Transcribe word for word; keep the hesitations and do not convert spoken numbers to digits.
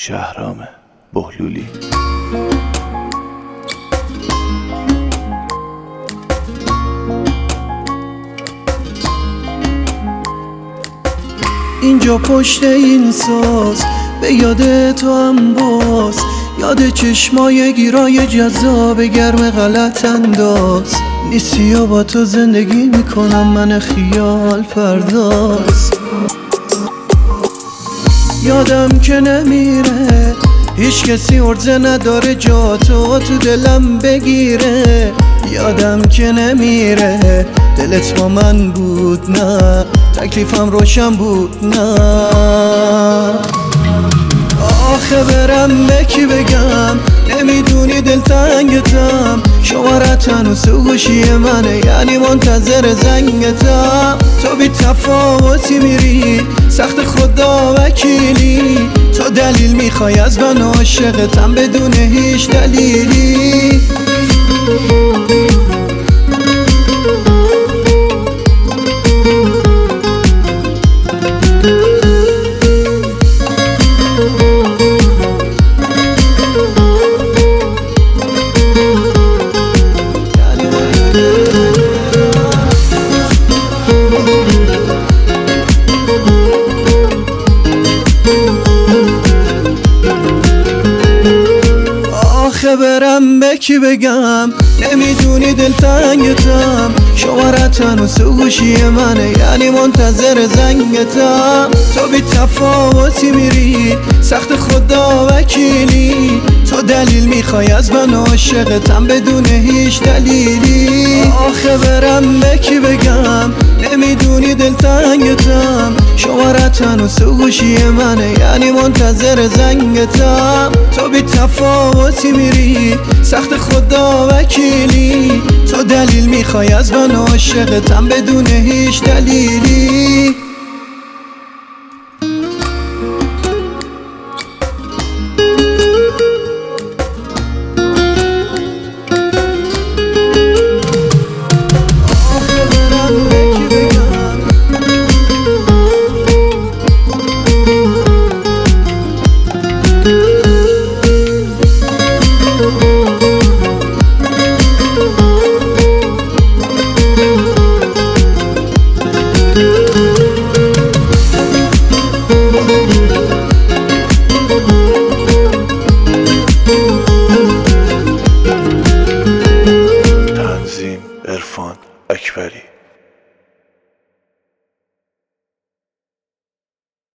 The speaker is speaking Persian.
شهرام بهلولی. اینجا پشت این ساز به یاد تو هم باز، یاد چشمای گیرای جذاب گرم غلط انداز. نیستی یا با تو زندگی میکنم من خیال پرداز. یادم که نمیره هیچ کسی عرضه نداره جا تو تو دلم بگیره. یادم که نمیره دلت با من بود نه تکلیفم روشن بود نه. آخه برم به کی بگم نمیدونی دلتنگتم، شمارت هنوز تو گوشی منه یعنی منتظر زنگتم. تو بی تفاوتی میری سخت خدا وکیلی، تو دلیل میخوای از من عاشقتم بدون هیچ دلیلی. آخه برم به کی بگم نمیدونی دلتنگتم، شمارت هنوز تو گوشی منه یعنی منتظر زنگتم. تو بی تفاوتی میری سخت خدا وکیلی، تو دلیل میخوای از من عاشقتم بدون هیچ دلیلی. آخه برم به کی بگم نمیدونی دلتنگتم، شمارت هنوز تو گوشی منه یعنی منتظر زنگتم. تو بی تفاوتی میری سخت خدا وکیلی، تو دلیل میخوای از من عاشقتم بدون هیچ دلیلی.